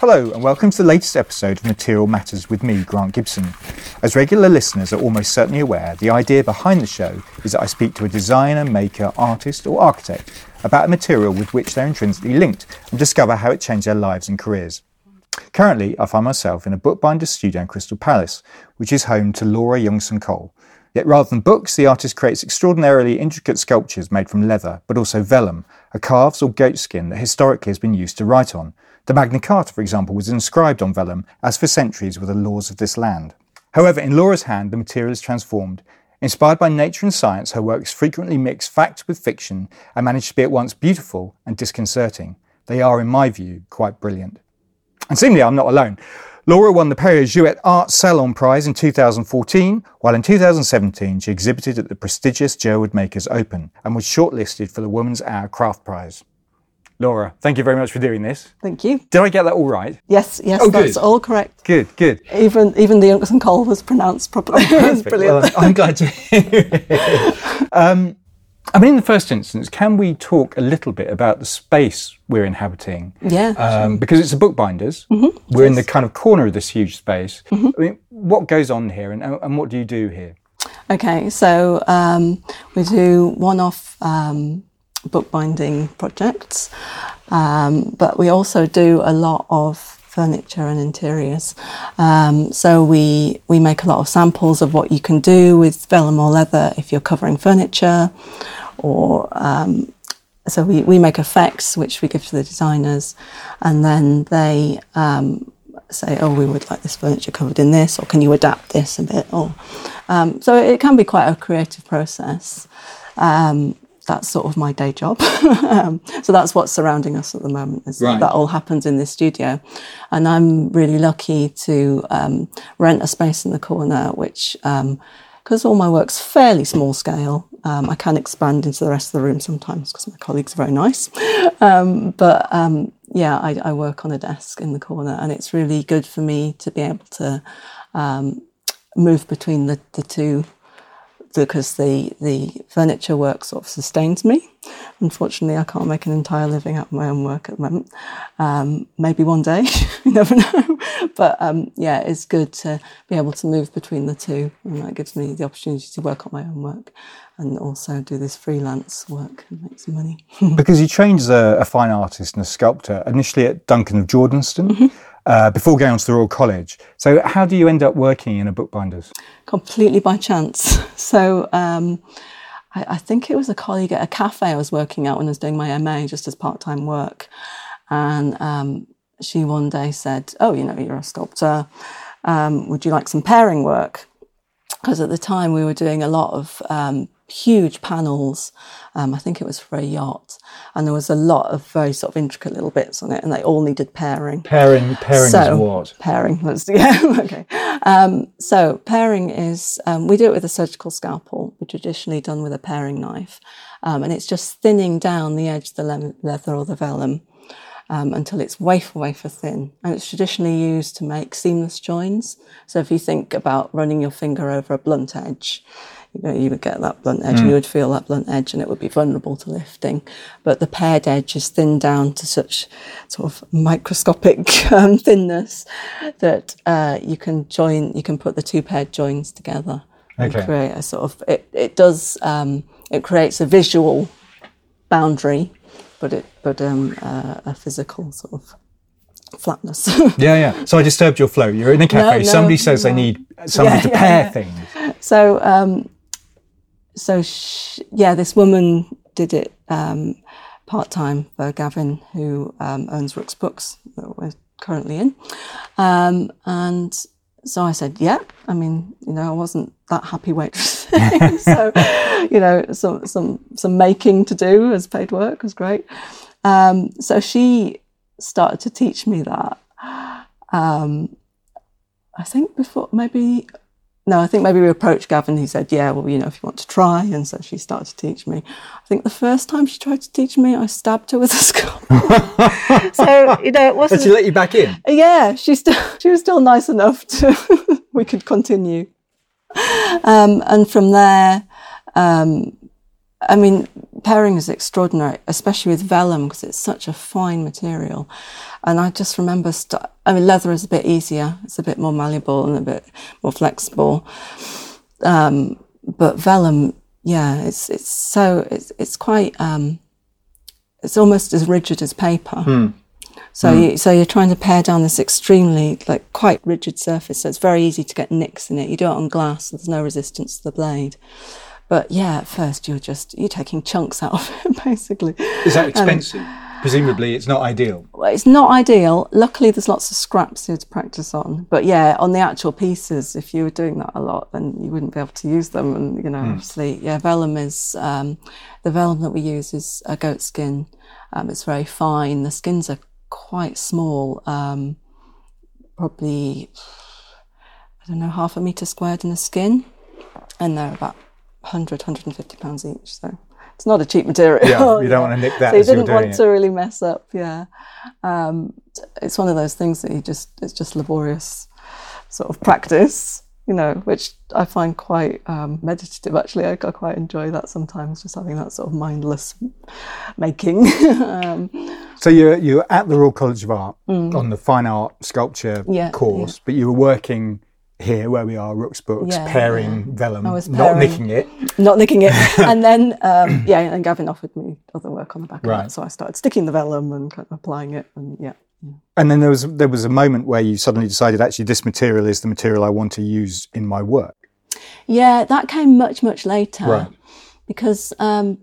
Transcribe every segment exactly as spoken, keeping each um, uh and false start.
Hello and welcome to the latest episode of Material Matters with me, Grant Gibson. As regular listeners are almost certainly aware, the idea behind the show is that I speak to a designer, maker, artist or architect about a material with which they're intrinsically linked and discover how it changed their lives and careers. Currently, I find myself in a bookbinder's studio in Crystal Palace, which is home to Laura Youngson-Cole. Yet rather than books, the artist creates extraordinarily intricate sculptures made from leather, but also vellum, a calves or goat skin that historically has been used to write on. The Magna Carta, for example, was inscribed on vellum, as for centuries were the laws of this land. However, in Laura's hand, the material is transformed. Inspired by nature and science, her works frequently mix fact with fiction and manage to be at once beautiful and disconcerting. They are, in my view, quite brilliant. And seemingly I'm not alone. Laura won the Perrier-Jouet Art Salon Prize in two thousand fourteen, while in two thousand seventeen she exhibited at the prestigious Jerwood Makers Open and was shortlisted for the Woman's Hour Craft Prize. Laura, thank you very much for doing this. Thank you. Did I get that all right? Yes, yes, oh, that's good. all correct. Good, good. Even even the Youngson-Cole was pronounced properly. Oh, It's brilliant. Well, I'm glad to hear it. Um, I mean, in the first instance, can we talk a little bit about the space we're inhabiting? Yeah. Um, sure. Because it's a bookbinder's. Mm-hmm. We're Yes. in the kind of corner of this huge space. Mm-hmm. I mean, what goes on here and, and what do you do here? Okay, so um, we do one-off um, bookbinding projects, um, but we also do a lot of furniture and interiors. Um, so we we make a lot of samples of what you can do with vellum or leather if you're covering furniture, or um, so we, we make effects which we give to the designers, and then they um, say, oh, we would like this furniture covered in this, or can you adapt this a bit? Or um, so it can be quite a creative process. Um, That's sort of my day job. um, so that's what's surrounding us at the moment. Is Right. That all happens in this studio. And I'm really lucky to um, rent a space in the corner, which, because um, all my work's fairly small scale, um, I can expand into the rest of the room sometimes because my colleagues are very nice. Um, but um, yeah, I, I work on a desk in the corner, and it's really good for me to be able to um, move between the, the two, because the, the furniture work sort of sustains me. Unfortunately, I can't make an entire living out of my own work at the moment. Um, maybe one day, you never know. But um, yeah, it's good to be able to move between the two, and that gives me the opportunity to work on my own work and also do this freelance work and make some money. Because you trained as a, a fine artist and a sculptor, initially at Duncan of Jordenston, mm-hmm. uh, before going on to the Royal College. So how do you end up working in a bookbinder's? Completely by chance. So um, I, I think it was a colleague at a cafe I was working at when I was doing my M A, just as part-time work. And um, she one day said, oh, you know, you're a sculptor. Um, would you like some pairing work? Because at the time we were doing a lot of um, huge panels. Um, I think it was for a yacht. And there was a lot of very sort of intricate little bits on it, and they all needed pairing. Pairing, pairing so, is what? Pairing, let's yeah, okay. Um, so pairing is, um, we do it with a surgical scalpel, which traditionally done with a paring knife. Um, and it's just thinning down the edge of the le- leather or the vellum um, until it's wafer, wafer thin. And it's traditionally used to make seamless joins. So if you think about running your finger over a blunt edge, you know, you would get that blunt edge mm. and you would feel that blunt edge and it would be vulnerable to lifting. But the paired edge is thinned down to such sort of microscopic um, thinness that uh, you can join, you can put the two paired joins together and okay. create a sort of, it, it does, um, it creates a visual boundary, but it, but um, uh, a physical sort of flatness. yeah, yeah. So I disturbed your flow. You're in a cafe. No, no, somebody says no. they need somebody yeah, to yeah, pair yeah. things. So, um, so sh- yeah, this woman did it um, part time for Gavin, who um, owns Rooks Books that we're currently in, um, and so I said, yeah. I mean, you know, I wasn't that happy waitress, so you know, some some some making to do as paid work was great. Um, so she started to teach me that. Um, I think before maybe. No, I think maybe we approached Gavin. He said, yeah, well, you know, if you want to try. And so she started to teach me. I think the first time she tried to teach me, I stabbed her with a scalpel. So, you know, it wasn't... Did she let you back in? Yeah, she, still, she was still nice enough to... we could continue. Um, and from there, um, I mean, pairing is extraordinary, especially with vellum, because it's such a fine material. And I just remember, st- I mean, leather is a bit easier. It's a bit more malleable and a bit more flexible. Um, but vellum, yeah, it's it's so, it's it's quite, um, it's almost as rigid as paper. Mm. So, mm. you, so you're trying to pare down this extremely, like, quite rigid surface. So it's very easy to get nicks in it. You do it on glass, so there's no resistance to the blade. But yeah, at first you're just, you're taking chunks out of it, basically. Is that expensive? Um, Presumably it's not ideal. Well, it's not ideal. Luckily there's lots of scraps here to practice on. But yeah, on the actual pieces, if you were doing that a lot, then you wouldn't be able to use them. And, you know, mm. obviously, yeah, vellum is, um, the vellum that we use is a goat skin. Um, it's very fine. The skins are quite small, um, probably, I don't know, half a metre squared in a skin. And they're about one hundred, one hundred fifty pounds each, so it's not a cheap material. Yeah, you don't want to nick that. So you as didn't you're want doing to it. really mess up. Yeah, um, it's one of those things that you just it's just laborious sort of practice, you know, which I find quite um, meditative. Actually, I, I quite enjoy that sometimes, just having that sort of mindless making. um, so you're you're at the Royal College of Art mm. on the fine art sculpture yeah, course, yeah. but you were working here where we are, Rooks Books, yeah, pairing yeah. vellum, I was not pairing, nicking it. Not nicking it. And then, um, yeah, and Gavin offered me other work on the back of right. that. So I started sticking the vellum and kind of applying it. And yeah, yeah. And then there was there was a moment where you suddenly decided, actually, this material is the material I want to use in my work. Yeah, that came much, much later. Right. Because um,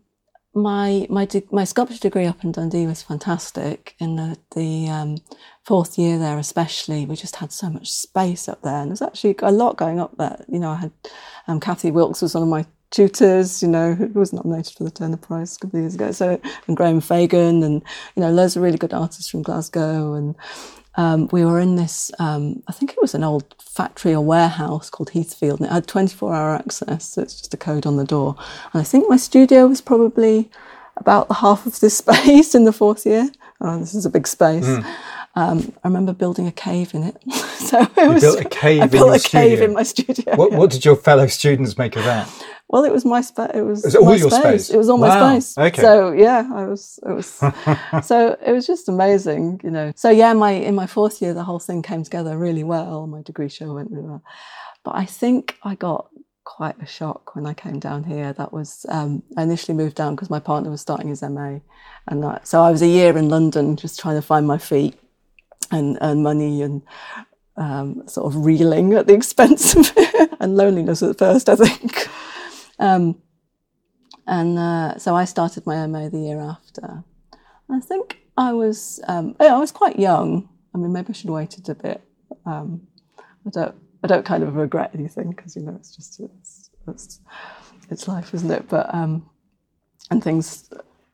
my my de- my sculpture degree up in Dundee was fantastic. In the, the um, fourth year there especially, we just had so much space up there. And there's actually a lot going up there. You know, I had um, Kathy Wilkes was one of my tutors, you know, who was nominated for the Turner Prize a couple of years ago. So, and Graham Fagan and, you know, loads of really good artists from Glasgow. And um, we were in this, um, I think it was an old factory or warehouse called Heathfield, and it had twenty-four hour access. So it's just a code on the door. And I think my studio was probably about the half of this space in the fourth year. Oh, this is a big space. Mm. Um, I remember building a cave in it. so it you was, built a cave I in built your a cave studio. in my studio. What, yeah. what did your fellow students make of that? Well, it was my space. It was, was it all my your space. space? It was all wow. my space. Okay. So yeah, I was. It was. so it was just amazing, you know. So yeah, my in my fourth year, the whole thing came together really well. My degree show went really well, but I think I got quite a shock when I came down here. That was um, I initially moved down because my partner was starting his M A, and that, so I was a year in London just trying to find my feet and earn money and. Um, sort of reeling at the expense of it and loneliness at first, I think. Um, and uh, so I started my M A the year after. I think I was um, I was quite young. I mean, maybe I should have waited a bit. Um, I don't I don't kind of regret anything because, you know, it's just it's, it's it's life, isn't it? But um, and things,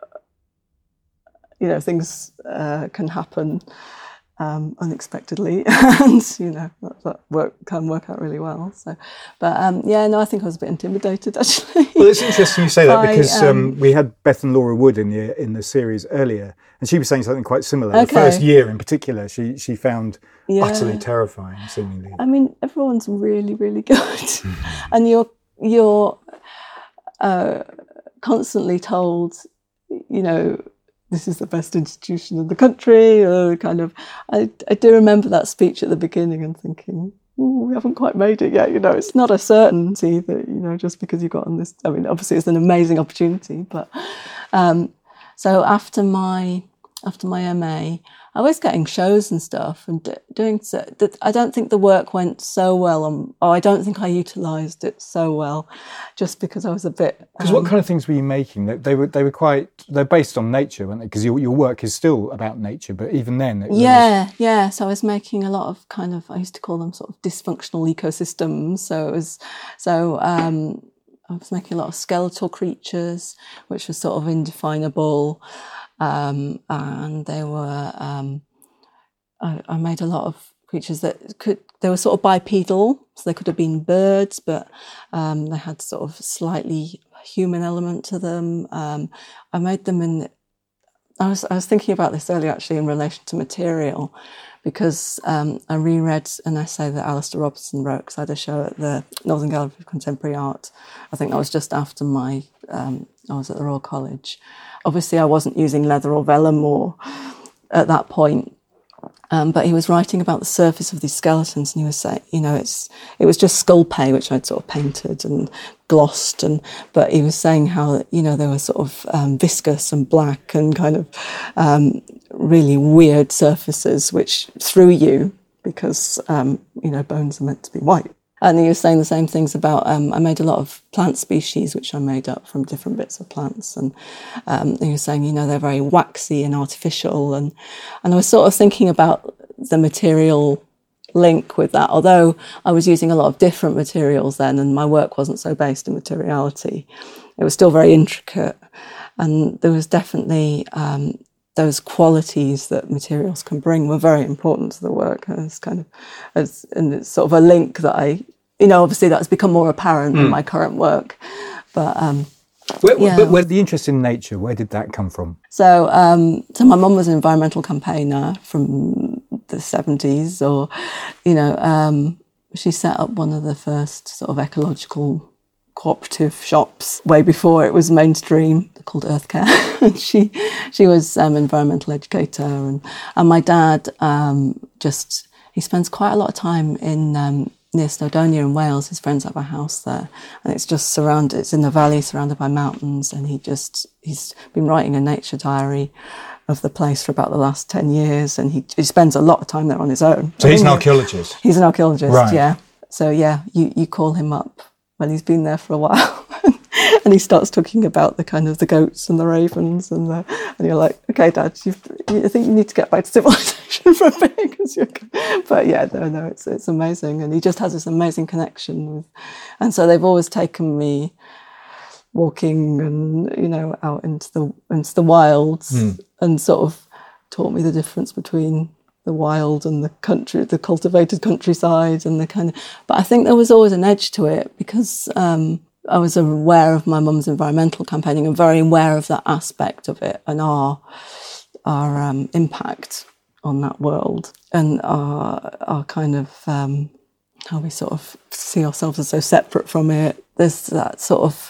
you know, things uh, can happen. Um, unexpectedly, and you know that, that work can work out really well. So, but um, yeah, no, I think I was a bit intimidated actually. Well, it's interesting you say that by, because um, um, we had Beth and Laura Wood in the in the series earlier, and she was saying something quite similar. Okay. The first year in particular, she she found yeah. utterly terrifying, seemingly. I mean, everyone's really, really good, and you're you're uh, constantly told, you know. This is the best institution in the country, or kind of, I, I do remember that speech at the beginning and thinking, we haven't quite made it yet, you know, it's not a certainty that, you know, just because you got on this, I mean, obviously it's an amazing opportunity, but, um, so after my, after my M A, I was getting shows and stuff and doing, so, that I don't think the work went so well, on, or I don't think I utilised it so well, just because I was a bit... Because um, what kind of things were you making? They, they were they were quite, they're based on nature, weren't they? Because your, your work is still about nature, but even then... It yeah, was... yeah. So I was making a lot of kind of, I used to call them sort of dysfunctional ecosystems. So it was, so um, I was making a lot of skeletal creatures, which were sort of indefinable. Um, and they were, um, I, I made a lot of creatures that could, they were sort of bipedal, so they could have been birds, but um, they had sort of slightly human element to them. Um, I made them in, I was I was thinking about this earlier actually in relation to material, because um, I reread an essay that Alistair Robertson wrote, because I had a show at the Northern Gallery of Contemporary Art. I think that was just after my um, I was at the Royal College. Obviously, I wasn't using leather or vellum or at that point. Um, but he was writing about the surface of these skeletons, and he was saying, you know, it's it was just skull pay, which I'd sort of painted and glossed, and but he was saying how, you know, they were sort of um, viscous and black and kind of um, really weird surfaces, which threw you because um, you know, bones are meant to be white. And he was saying the same things about, um, I made a lot of plant species, which I made up from different bits of plants. And um, he was saying, you know, they're very waxy and artificial. And, and I was sort of thinking about the material link with that. Although I was using a lot of different materials then, and my work wasn't so based in materiality, it was still very intricate. And there was definitely um, those qualities that materials can bring were very important to the work. As kind of, as and it's sort of a link that I, you know, obviously that's become more apparent mm. in my current work. But um, where, yeah. but where the interest in nature, where did that come from? So, um, so my mum was an environmental campaigner from the seventies, or you know, um, she set up one of the first sort of ecological cooperative shops way before it was mainstream, called Earth Care. And she she was an um, environmental educator, and and my dad um, just he spends quite a lot of time in um, near Snowdonia in Wales. His friends have a house there, and it's just surrounded. It's in the valley, surrounded by mountains, and he just he's been writing a nature diary of the place for about the last ten years, and he, he spends a lot of time there on his own. So he's an archaeologist. He's an archaeologist, right. Yeah. So yeah, you you call him up when he's been there for a while. And he starts talking about the kind of the goats and the ravens, and the, and you're like, okay, Dad, you've, I think you need to get back to civilization for a bit. Cause you're, but yeah, no, no, it's it's amazing, and he just has this amazing connection with, and so they've always taken me walking and you know out into the into the wilds mm. and sort of taught me the difference between the wild and the country, the cultivated countryside, and the kind of. But I think there was always an edge to it because. Um, I was aware of my mum's environmental campaigning and very aware of that aspect of it and our our um, impact on that world and our our kind of um, how we sort of see ourselves as so separate from it. There's that sort of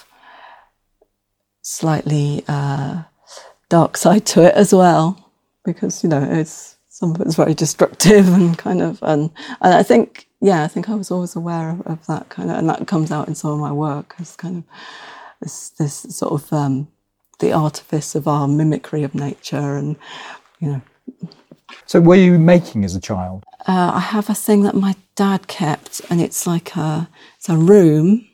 slightly uh, dark side to it as well, because you know it's some of it's very destructive and kind of and and I think. Yeah, I think I was always aware of, of that kind of, and that comes out in some of my work as kind of this, this sort of um, the artifice of our mimicry of nature, and you know. So, were you making as a child? Uh, I have a thing that my dad kept, and it's like a it's a room,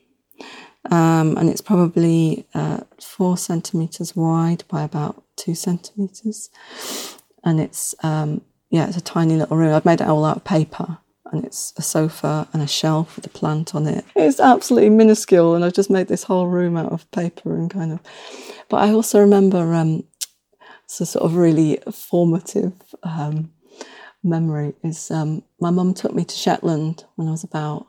um, and it's probably uh, four centimeters wide by about two centimeters, and it's um, yeah, it's a tiny little room. I've made it all out of paper. And it's a sofa and a shelf with a plant on it. It's absolutely minuscule, and I've just made this whole room out of paper and kind of. But I also remember um, it's a sort of really formative um, memory. Is um, my mum took me to Shetland when I was about,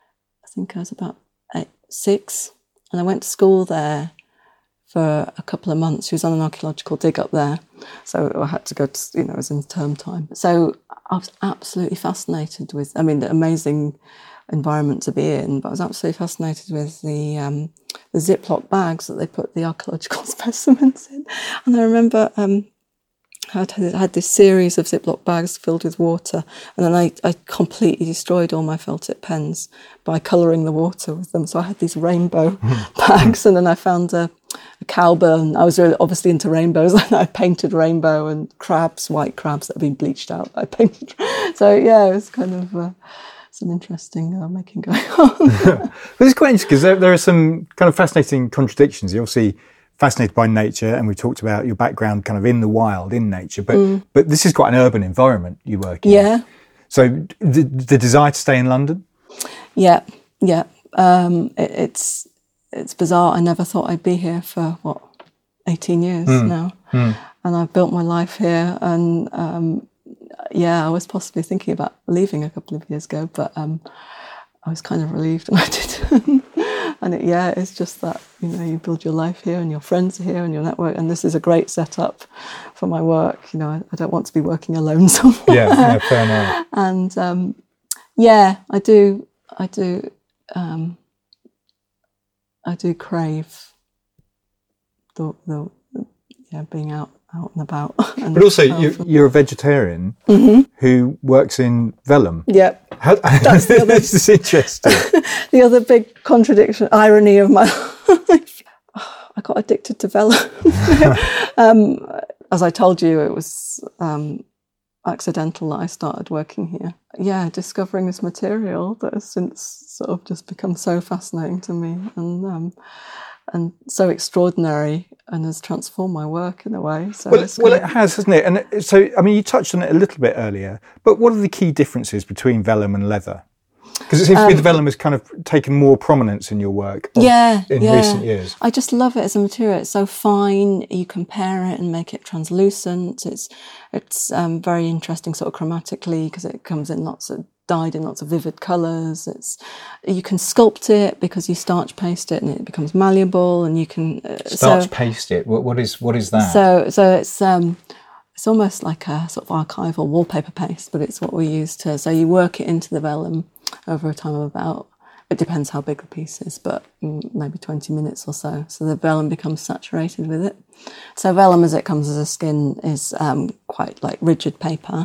I think I was about eight, six, and I went to school there for a couple of months. She was on an archaeological dig up there, so I had to go to, you know, it was in term time. So I was absolutely fascinated with, I mean, the amazing environment to be in, but I was absolutely fascinated with the um, the Ziploc bags that they put the archaeological specimens in. And I remember um, I had this series of Ziploc bags filled with water, and then I, I completely destroyed all my felt tip pens by colouring the water with them. So I had these rainbow bags, and then I found a, a cowbird. I was really obviously into rainbows, and I painted rainbow and crabs, white crabs that had been bleached out. I painted. So yeah, it was kind of uh, some interesting uh, making going on. But it's quite interesting because there, there are some kind of fascinating contradictions. You obviously fascinated by nature, and we talked about your background kind of in the wild, in nature, but mm. but this is quite an urban environment you work in. Yeah. So the, the desire to stay in London? Yeah, yeah. Um, it, it's it's bizarre. I never thought I'd be here for, what, eighteen years mm. now. Mm. And I've built my life here, and um, yeah, I was possibly thinking about leaving a couple of years ago, but um, I was kind of relieved when I did. And it, yeah, it's just that, you know, you build your life here and your friends are here and your network, and this is a great setup for my work. You know, I, I don't want to be working alone somewhere. Yeah, yeah, fair enough. And um, yeah, I do, I do, um, I do crave the, the yeah being out out and about. And but also, you, you're a vegetarian mm-hmm. who works in vellum. Yep. How, That's the other, this is interesting. The other big contradiction, irony of my life. I got addicted to vellum. um, as I told you, it was um, accidental that I started working here. Yeah, discovering this material that has since sort of just become so fascinating to me and um, and so extraordinary, and has transformed my work in a way. So well, well, it has, hasn't it? And so, I mean, you touched on it a little bit earlier, but what are the key differences between vellum and leather? Because it seems um, to me the vellum has kind of taken more prominence in your work of, yeah, in yeah. recent years. I just love it as a material. It's so fine. You compare it and make it translucent. It's it's um, very interesting sort of chromatically because it comes in lots of, dyed in lots of vivid colours. It's you can sculpt it because you starch paste it and it becomes malleable, and you can uh, starch so, paste it. What, what is what is that? So so it's um it's almost like a sort of archival wallpaper paste, but it's what we use to. So you work it into the vellum over a time of about, it depends how big the piece is, but maybe twenty minutes or so. So the vellum becomes saturated with it. So vellum, as it comes as a skin, is um, quite like rigid paper.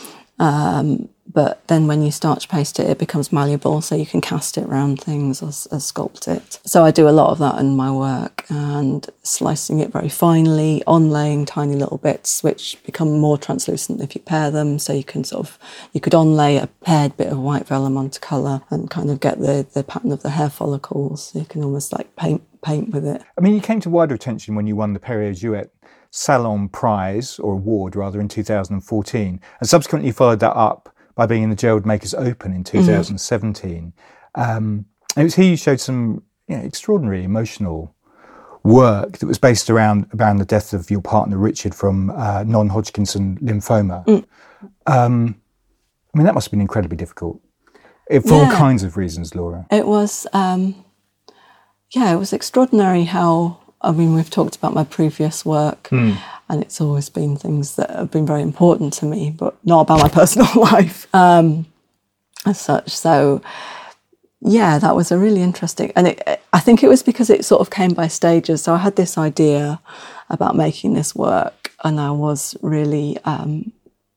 Um, but then when you starch paste it, it becomes malleable, so you can cast it around things or, or sculpt it. So I do a lot of that in my work, and slicing it very finely, onlaying tiny little bits, which become more translucent if you pair them. So you can sort of, you could onlay a paired bit of white vellum onto colour and kind of get the, the pattern of the hair follicles. So you can almost like paint paint with it. I mean, you came to wider attention when you won the Perrier-Jouet Salon Prize, or award rather, in two thousand fourteen, and subsequently followed that up by being in the Gerald Makers Open in two thousand seventeen. Mm-hmm. Um, it was here you showed some you know, extraordinary emotional work that was based around, around the death of your partner Richard from uh, non-Hodgkinson lymphoma. Mm. Um, I mean, that must have been incredibly difficult for yeah. all kinds of reasons, Laura. It was, um, yeah, it was extraordinary how, I mean, we've talked about my previous work, mm. and it's always been things that have been very important to me, but not about my personal life um, as such. So, yeah, that was a really interesting, and it, I think it was because it sort of came by stages. So I had this idea about making this work, and I was really, um,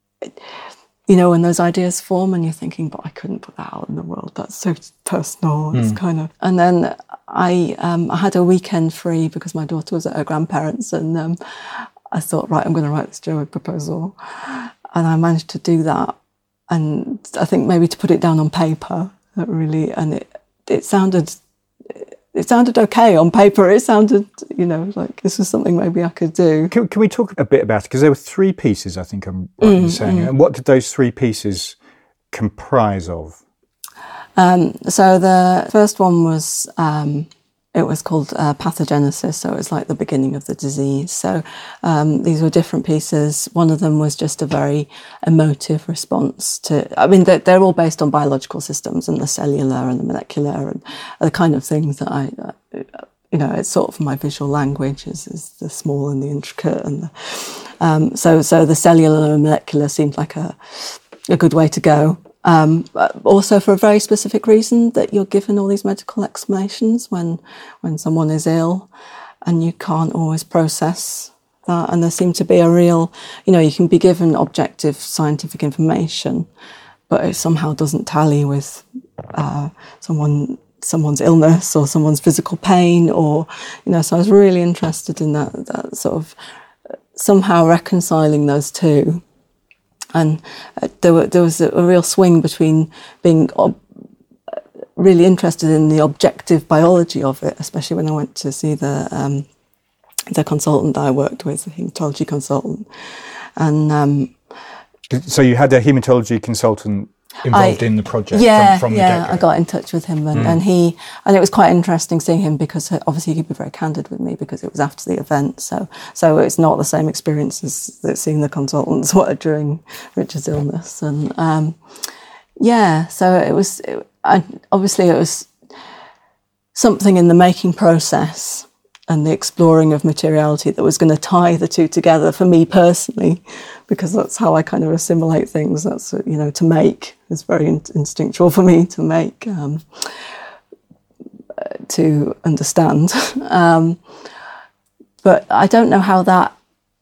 you know, when those ideas form and you're thinking, but I couldn't put that out in the world. That's so personal. It's mm. kind of, and then I um, I had a weekend free because my daughter was at her grandparents', and um, I thought, right, I'm going to write this Gerald proposal, and I managed to do that. And I think maybe to put it down on paper, that really, and it it sounded it sounded okay on paper. It sounded, you know, like this was something maybe I could do. Can, can we talk a bit about it? Because there were three pieces, I think I'm right in mm, saying. Mm. And what did those three pieces comprise of? Um, so the first one was, um, it was called uh, pathogenesis, so it was like the beginning of the disease. So um, these were different pieces. One of them was just a very emotive response to, I mean, they're, they're all based on biological systems and the cellular and the molecular and the kind of things that I, uh, you know, it's sort of my visual language is, is the small and the intricate. And the, um, so, so the cellular and molecular seemed like a, a good way to go. Um, but also for a very specific reason, that you're given all these medical explanations when when someone is ill, and you can't always process that. And there seemed to be a real, you know, you can be given objective scientific information, but it somehow doesn't tally with uh, someone someone's illness or someone's physical pain, or, you know. So I was really interested in that, that sort of somehow reconciling those two. And uh, there, were, there was a, a real swing between being ob- really interested in the objective biology of it, especially when I went to see the um, the consultant that I worked with, the haematology consultant. And um, so you had a haematology consultant involved I, in the project yeah, from, from yeah, the get-go? I got in touch with him, and, mm. and he, and it was quite interesting seeing him because obviously he could be very candid with me because it was after the event, so so it's not the same experience as seeing the consultants were during Richard's illness, and um, yeah, so it was, it, I, obviously it was something in the making process and the exploring of materiality that was going to tie the two together for me personally, because that's how I kind of assimilate things. That's, you know, to make is very in- instinctual for me to make, um, to understand. um, but I don't know how that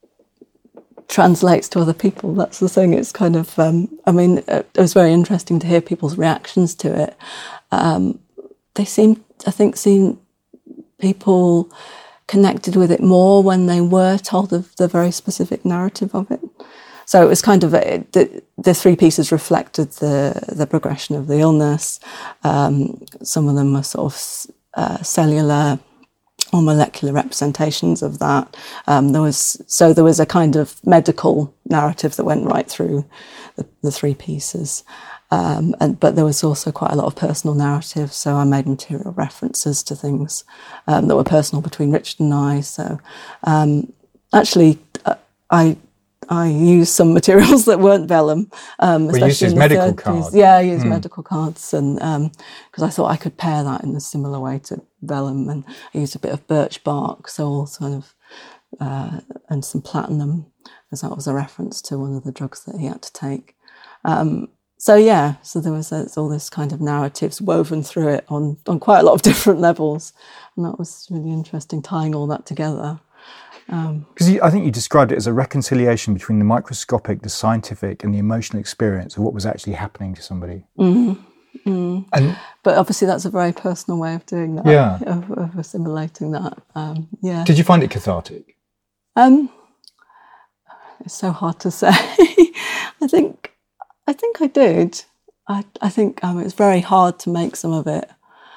translates to other people. That's the thing. It's kind of, um, I mean, it was very interesting to hear people's reactions to it. Um, they seem, I think, seem people connected with it more when they were told of the very specific narrative of it. So it was kind of a, the the three pieces reflected the the progression of the illness. Um, some of them were sort of uh, cellular or molecular representations of that. Um, there was so there was a kind of medical narrative that went right through the, the three pieces. Um, and but there was also quite a lot of personal narrative. So I made material references to things um, that were personal between Richard and I. So um, actually, uh, I. I used some materials that weren't vellum. Um, we used his medical cards. Yeah, I used mm. medical cards, and because um, I thought I could pair that in a similar way to vellum, and I used a bit of birch bark, so all kind of, uh, and some platinum, because that was a reference to one of the drugs that he had to take. Um, so yeah, so there was uh, all this kind of narratives woven through it on on quite a lot of different levels, and that was really interesting, tying all that together. Because um, I think you described it as a reconciliation between the microscopic, the scientific, and the emotional experience of what was actually happening to somebody. Mm-hmm. Mm. And, but obviously that's a very personal way of doing that, yeah. of, of assimilating that. Um, yeah. Did you find it cathartic? Um, it's so hard to say. I think I think I did. I, I think um, it was very hard to make some of it.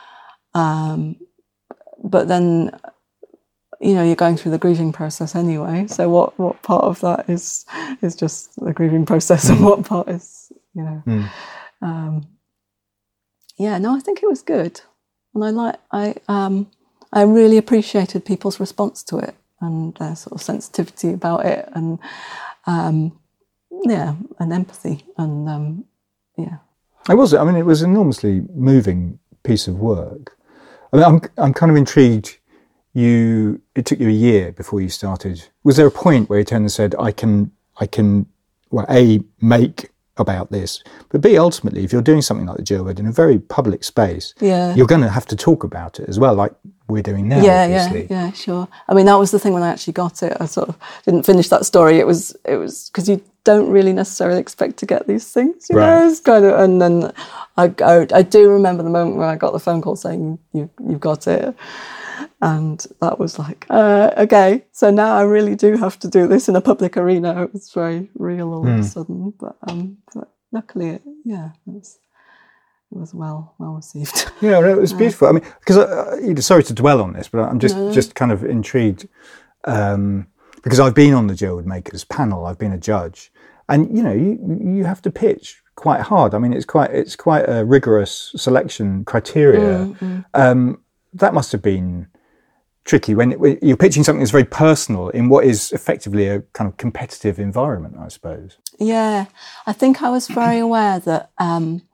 Um, but then... you know, you're going through the grieving process anyway. So what, what part of that is is just the grieving process, and what part is, you know, mm. um, yeah. No, I think it was good, and I like I um, I really appreciated people's response to it and their sort of sensitivity about it, and um, yeah, and empathy, and um, yeah. It was. I mean, it was an enormously moving piece of work. I mean, I'm I'm kind of intrigued. You, it took you a year before you started. Was there a point where you turned and said, I can, I can, well, A, make about this, but B, ultimately, if you're doing something like the Gilbert in a very public space, yeah. you're going to have to talk about it as well, like we're doing now, yeah, obviously. Yeah, yeah, sure. I mean, that was the thing when I actually got it. I sort of didn't finish that story. It was, it was, because you don't really necessarily expect to get these things, you right. know, it's kind of, and then I, I, I do remember the moment when I got the phone call saying, you, you've got it. And that was like, uh, okay, so now I really do have to do this in a public arena. It was very real all mm. of a sudden, but, um, but luckily, it, yeah, it was, it was well well received. Yeah, no, it was beautiful. I mean, because uh, sorry to dwell on this, but I'm just no. just kind of intrigued um, because I've been on the Gilded Makers panel. I've been a judge, and you know, you you have to pitch quite hard. I mean, it's quite it's quite a rigorous selection criteria. Mm, mm. Um, that must have been tricky when, when you're pitching something that's very personal in what is effectively a kind of competitive environment, I suppose. Yeah, I think I was very aware that um,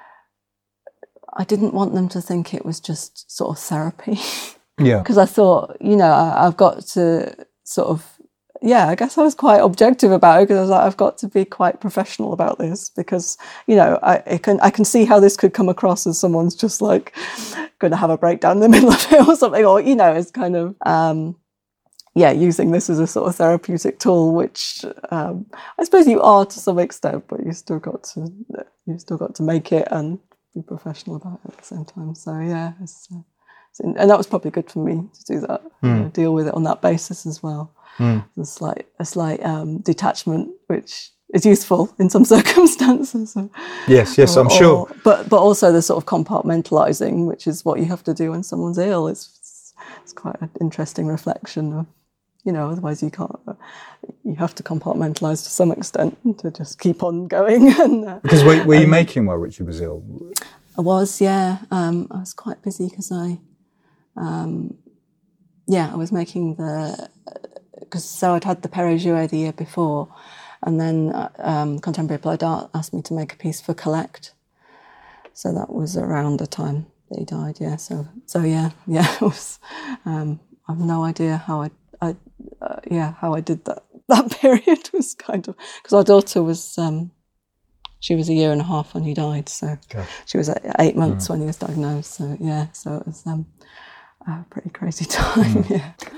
I didn't want them to think it was just sort of therapy. Yeah. Because I thought, you know, I, I've got to sort of, yeah, I guess I was quite objective about it, because I was like, I've got to be quite professional about this, because, you know, I it can I can see how this could come across as someone's just like going to have a breakdown in the middle of it or something, or, you know, it's kind of, um, yeah, using this as a sort of therapeutic tool, which um, I suppose you are to some extent, but you still got to you still got to make it and be professional about it at the same time. So yeah, it's, uh, it's in, and that was probably good for me to do that, mm. you know, deal with it on that basis as well. Mm. A slight, a slight um, detachment, which is useful in some circumstances. Yes, yes, or, I'm sure. Or, but but also the sort of compartmentalising, which is what you have to do when someone's ill. It's it's quite an interesting reflection of, you know, otherwise you can't. You have to compartmentalise to some extent to just keep on going. And, uh, because were, were you um, making while Richard was ill? I was, yeah. Um, I was quite busy because I, um, yeah, I was making the. Because so I'd had the Perret-Jouet the year before, and then um, Contemporary Applied Art asked me to make a piece for Collect. So that was around the time that he died. Yeah. So so yeah yeah. It was. Um, I have no idea how I I uh, yeah how I did that. That period was kind of, because our daughter was um, she was a year and a half when he died. So Gosh. She was at eight months mm. when he was diagnosed. So yeah. So it was um, a pretty crazy time. Mm. Yeah.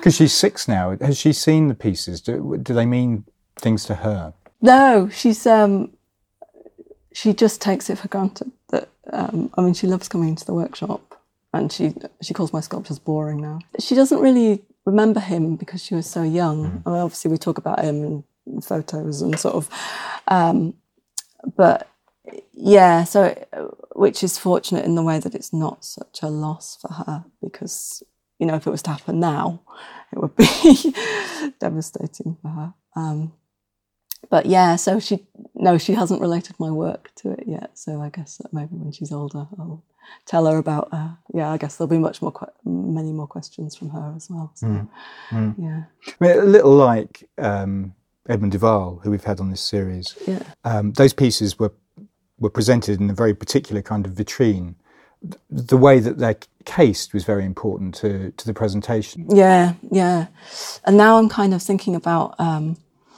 Because she's six now. Has she seen the pieces? Do, do they mean things to her? No, she's um, she just takes it for granted. That um, I mean, she loves coming into the workshop, and she she calls my sculptures boring now. She doesn't really remember him because she was so young. Mm. I mean, obviously, we talk about him in, in photos and sort of, um, but yeah, so which is fortunate in the way that it's not such a loss for her, because you know, if it was to happen now, it would be devastating for her. Um, But yeah, so she, no, she hasn't related my work to it yet. So I guess that maybe when she's older, I'll tell her about, uh, yeah, I guess there'll be much more, que- many more questions from her as well. So, mm. Mm. yeah. I mean, a little like um, Edmund Duval, who we've had on this series. Yeah. Um, those pieces were were presented in a very particular kind of vitrine. The way that they're cased was very important to, to the presentation. Yeah, yeah. And now I'm kind of thinking about... Um,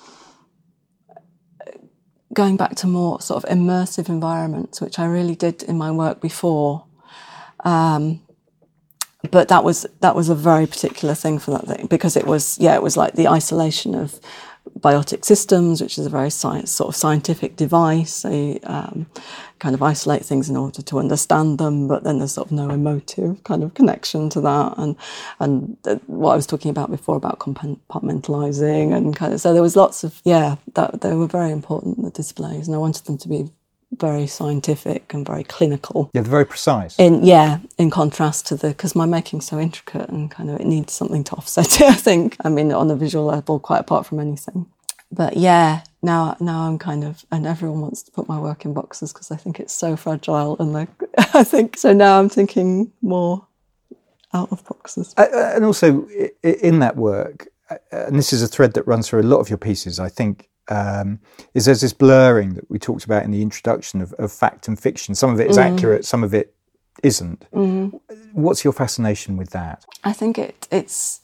going back to more sort of immersive environments, which I really did in my work before. Um, but that was that was a very particular thing for that thing, because it was, yeah, it was like the isolation of biotic systems, which is a very science, sort of scientific device. They um, kind of isolate things in order to understand them, but then there's sort of no emotive kind of connection to that. And and the, what I was talking about before about compartmentalizing and kind of, so there was lots of, yeah, that they were very important, the displays, and I wanted them to be very scientific and very clinical. Yeah, they're very precise. In yeah, in contrast to the, because my making's so intricate and kind of it needs something to offset it, I think. I mean, on a visual level, quite apart from anything. But yeah, now now I'm kind of, and everyone wants to put my work in boxes because I think it's so fragile, and like, I think, so now I'm thinking more out of boxes. Uh, and also in that work, and this is a thread that runs through a lot of your pieces, I think, Um, is there's this blurring that we talked about in the introduction of, of fact and fiction. Some of it is mm. accurate, some of it isn't. Mm. What's your fascination with that? I think it, it's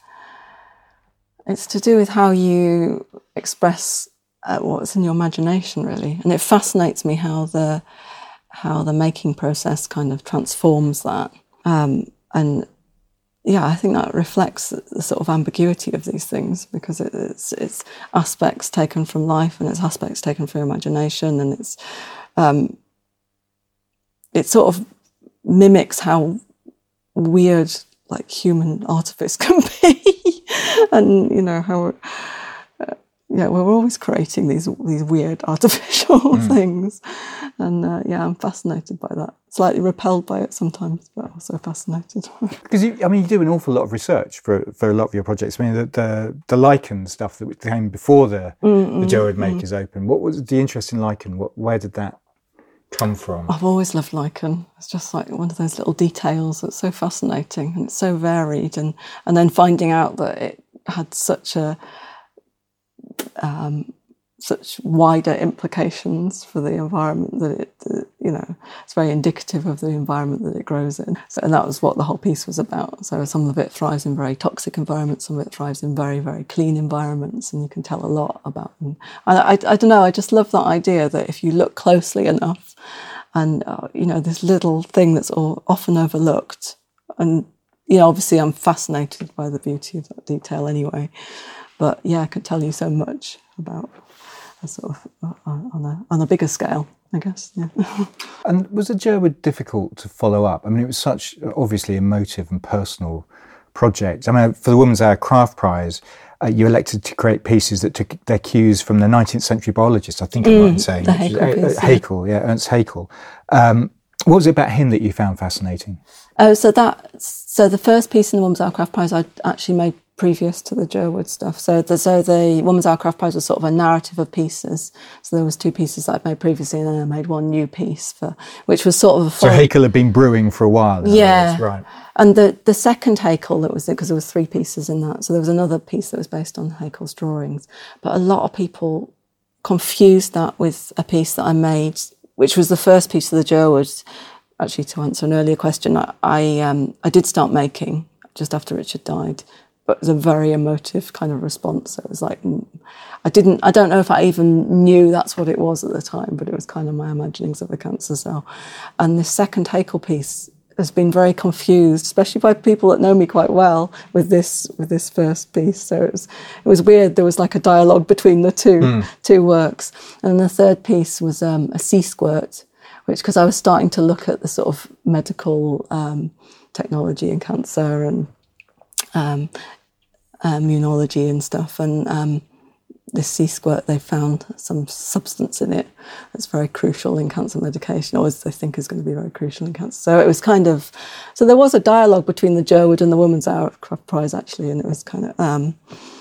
it's to do with how you express uh, what's in your imagination, really. And it fascinates me how the how the making process kind of transforms that. Um, and yeah, I think that reflects the sort of ambiguity of these things, because it's it's aspects taken from life and it's aspects taken from imagination, and it's um, it sort of mimics how weird like human artifice can be, and you know how uh, yeah we're always creating these these weird artificial mm. things, and uh, yeah, I'm fascinated by that. Slightly repelled by it sometimes, but also fascinated. Because you, I mean, you do an awful lot of research for for a lot of your projects. I mean, the the, the lichen stuff that came before the mm, the Gerwood mm, Makers mm. Open. What was the interest in lichen? What where did that come from? I've always loved lichen. It's just like one of those little details that's so fascinating, and it's so varied. And and then finding out that it had such a um, such wider implications for the environment that it, uh, you know, it's very indicative of the environment that it grows in. So, and that was what the whole piece was about. So some of it thrives in very toxic environments, some of it thrives in very, very clean environments, and you can tell a lot about them. And I, I, I don't know, I just love that idea that if you look closely enough, and, uh, you know, this little thing that's all, often overlooked, and, you know, obviously I'm fascinated by the beauty of that detail anyway, but yeah, I could tell you so much about a sort of uh, on a on a bigger scale, I guess. Yeah. And was the Gerwood difficult to follow up? I mean, it was such obviously emotive and personal project. I mean, for the Women's Hour Craft Prize, uh, you elected to create pieces that took their cues from the nineteenth century biologist. I think I'm mm, right in saying the Haeckel, piece, uh, Haeckel, yeah, Ernst Haeckel. Um, what was it about him that you found fascinating? Oh, so that so the first piece in the Women's Hour Craft Prize I actually made previous to the Gerwood stuff. So the, so the Women's Hour Craft Prize was sort of a narrative of pieces. So there was two pieces that I'd made previously, and then I made one new piece, for which was sort of a... So Haeckel had been brewing for a while. Yeah. Words, right. And the, the second Haeckel that was there, because there was three pieces in that, so there was another piece that was based on Haeckel's drawings. But a lot of people confused that with a piece that I made, which was the first piece of the Gerwood. Actually, to answer an earlier question, I I, um, I did start making just after Richard died, but it was a very emotive kind of response. So it was like, I didn't, I don't know if I even knew that's what it was at the time, but it was kind of my imaginings of a cancer cell. And this second Haeckel piece has been very confused, especially by people that know me quite well, with this with this first piece. So it was it was weird. There was like a dialogue between the two mm. two works, and the third piece was um, a sea squirt, which because I was starting to look at the sort of medical um, technology in cancer and um, immunology and stuff, and um, this sea squirt, they found some substance in it that's very crucial in cancer medication, or as they think is going to be very crucial in cancer. So it was kind of, so there was a dialogue between the Jerwood and the Women's Hourcraft Prize actually, and it was kind of, um,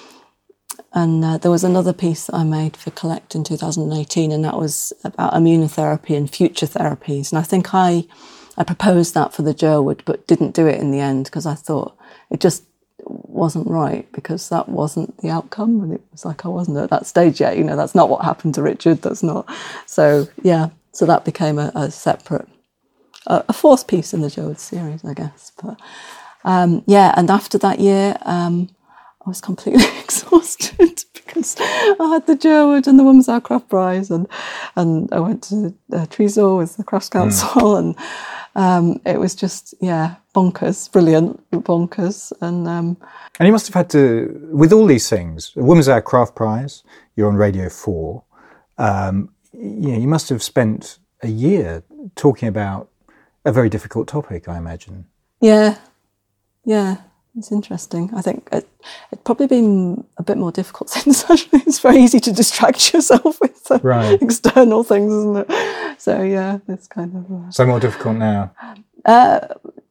and uh, there was another piece that I made for Collect in two thousand eighteen, and that was about immunotherapy and future therapies. And I think I, I proposed that for the Jerwood, but didn't do it in the end because I thought it just wasn't right, because that wasn't the outcome, and it was like I wasn't at that stage yet. You know, that's not what happened to Richard. That's not. So yeah, so that became a, a separate, a, a fourth piece in the Jerwood series, I guess. But um, yeah, and after that year, um, I was completely exhausted because I had the Jerwood and the Women's Hourcraft Prize, and and I went to uh, Tresor with the Crafts Council, mm. and. Um, it was just, yeah, bonkers, brilliant, bonkers. And um, and you must have had to, with all these things, the Women's Hourcraft Prize, you're on Radio four, um, you know, you must have spent a year talking about a very difficult topic, I imagine. Yeah, yeah, it's interesting. I think it, it's probably been a bit more difficult since actually it's very easy to distract yourself with uh, right. external things, isn't it? So yeah, it's kind of... Uh, so more difficult now? Uh,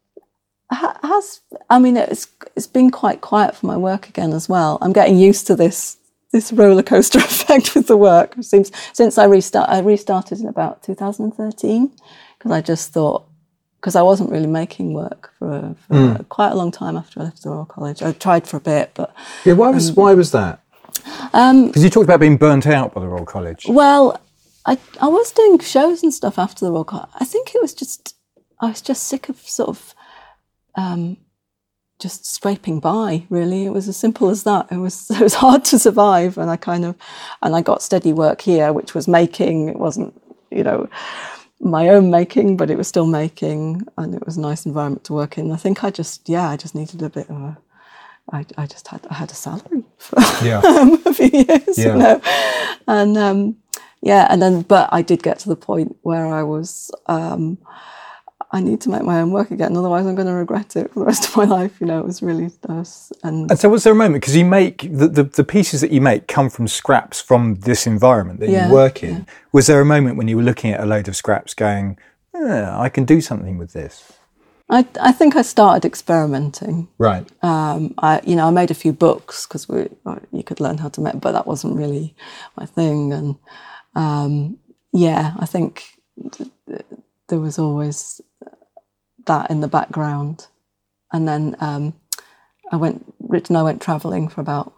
has I mean, it's it's been quite quiet for my work again as well. I'm getting used to this this roller coaster effect with the work. It seems since I restart I restarted in about two thousand thirteen, because I just thought, because I wasn't really making work for, for mm. quite a long time after I left the Royal College. I tried for a bit, but yeah, why was um, why was that? Because um, you talked about being burnt out by the Royal College. Well, I I was doing shows and stuff after the Royal College. I think it was just I was just sick of sort of um, just scraping by. Really, it was as simple as that. It was it was hard to survive, and I kind of and I got steady work here, which was making. It wasn't, you know, my own making, but it was still making, and it was a nice environment to work in. I think I just, yeah, I just needed a bit of a, I, I just had, I had a salary for yeah. um, a few years, yeah. you know, and um, yeah, and then, but I did get to the point where I was, um, I need to make my own work again, otherwise I'm going to regret it for the rest of my life. You know, it was really nice. And, and so was there a moment, because you make, the, the, the pieces that you make come from scraps from this environment that yeah, you work in. Yeah. Was there a moment when you were looking at a load of scraps going, eh, I can do something with this? I, I think I started experimenting. Right. Um, I, you know, I made a few books because we you could learn how to make, but that wasn't really my thing. And um, yeah, I think th- th- there was always that in the background. And then um, I went, Rich and I went travelling for about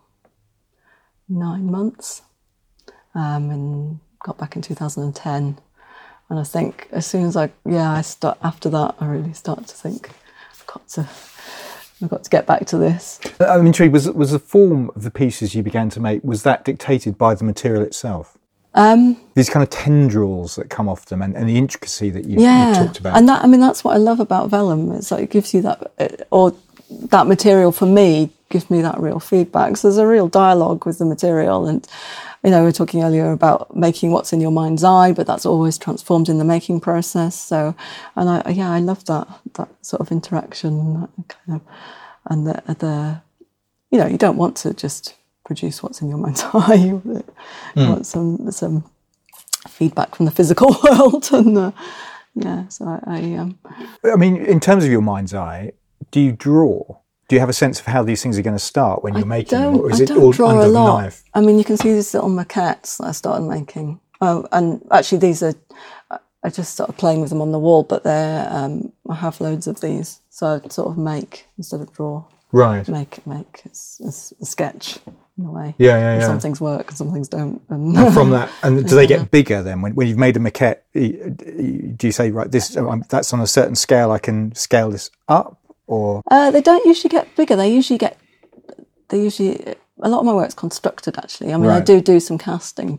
nine months um, and got back in two thousand ten. And I think as soon as I, yeah, I start, after that, I really started to think, I've got to, I've got to get back to this. I'm intrigued, was, was the form of the pieces you began to make, was that dictated by the material itself? Um, These kind of tendrils that come off them, and, and the intricacy that you, yeah, you talked about. And that, I mean, that's what I love about vellum. It's like it gives you that, or that material for me gives me that real feedback. So there's a real dialogue with the material, and you know, we were talking earlier about making what's in your mind's eye, but that's always transformed in the making process. So, and I, yeah, I love that that sort of interaction, that kind of, and the the, you know, you don't want to just produce what's in your mind's eye. You mm. want some some feedback from the physical world, and uh, yeah. So I, I, um, I mean, in terms of your mind's eye, do you draw? Do you have a sense of how these things are going to start when you're I making them, or is I it don't all draw under a the lot. knife? I mean, you can see these little maquettes that I started making. Oh, and actually, these are I just started playing with them on the wall, but they're um, I have loads of these, so I sort of make instead of draw. Right. Make make it's, it's a sketch in a way. Yeah, yeah, yeah. Some things work and some things don't. And, and from that, and do they get bigger then when when you've made a maquette? Do you say, right, this that's on a certain scale, I can scale this up? Or uh, they don't usually get bigger. They usually get. They usually a lot of my work's constructed actually. I mean, right. I do do some casting to get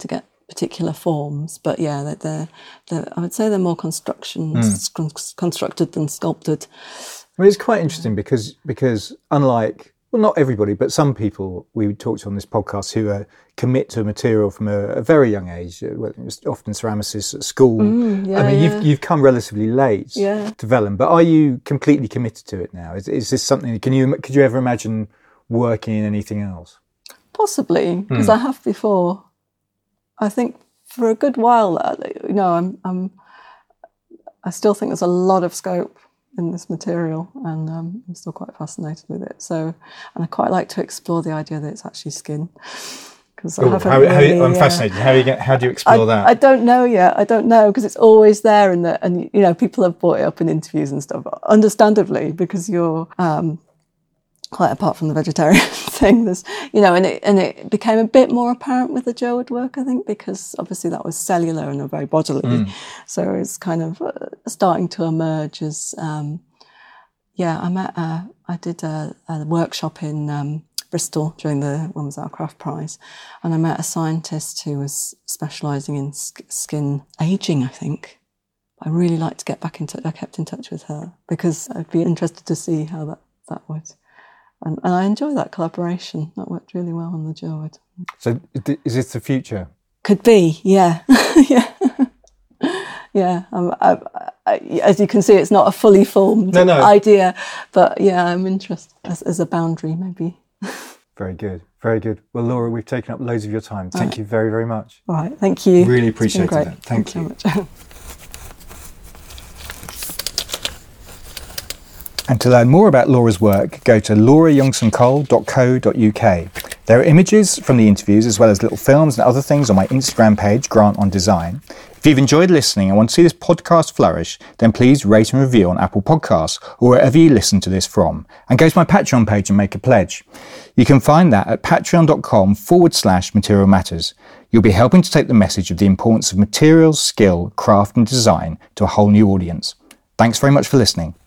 particular forms. But yeah, they're, they're, they're, I would say they're more construction, mm. con- constructed than sculpted. Well, it's quite interesting because because unlike, well, not everybody, but some people we talk to on this podcast who uh, commit to a material from a, a very young age, well, often ceramicists at school. Mm, yeah, I mean, yeah. you've you've come relatively late yeah. to vellum, but are you completely committed to it now? Is is this something? Can you could you ever imagine working in anything else? Possibly, because mm. I have before. I think for a good while, you know, I'm I'm I still think there's a lot of scope in this material, and um, I'm still quite fascinated with it. So, and I quite like to explore the idea that it's actually skin. Because I haven't how, really, how, I'm uh, fascinated. How, you get, how do you explore I, that? I don't know yet. I don't know because it's always there, and the, and you know, people have brought it up in interviews and stuff. Understandably, because you're um, quite apart from the vegetarian thing. There's, you know, and it and it became a bit more apparent with the Joad work, I think, because obviously that was cellular and very bodily. Mm. So it's kind of uh, starting to emerge as. Um, yeah, I met. Uh, I did a, a workshop in. Um, Bristol during the when was our craft prize, and I met a scientist who was specialising in sk- skin ageing, I think. I really like to get back in touch. I kept in touch with her because I'd be interested to see how that, that would. And, and I enjoy that collaboration. That worked really well on the Joad. So is this the future? Could be, yeah. yeah. Yeah, um, I, I, as you can see, it's not a fully formed no, no. idea, but yeah, I'm interested as, as a boundary, maybe. Very good, very good. Well, Laura, we've taken up loads of your time. Thank right. you very, very much. All right, thank you. Really appreciate it. Thank, Thank you. you so much. And to learn more about Laura's work, go to laura youngson cole dot co dot uk. There are images from the interviews as well as little films and other things on my Instagram page, Grant on Design. If you've enjoyed listening and want to see this podcast flourish, then please rate and review on Apple Podcasts or wherever you listen to this from. And go to my Patreon page and make a pledge. You can find that at patreon.com forward slash material matters. You'll be helping to take the message of the importance of materials, skill, craft and design to a whole new audience. Thanks very much for listening.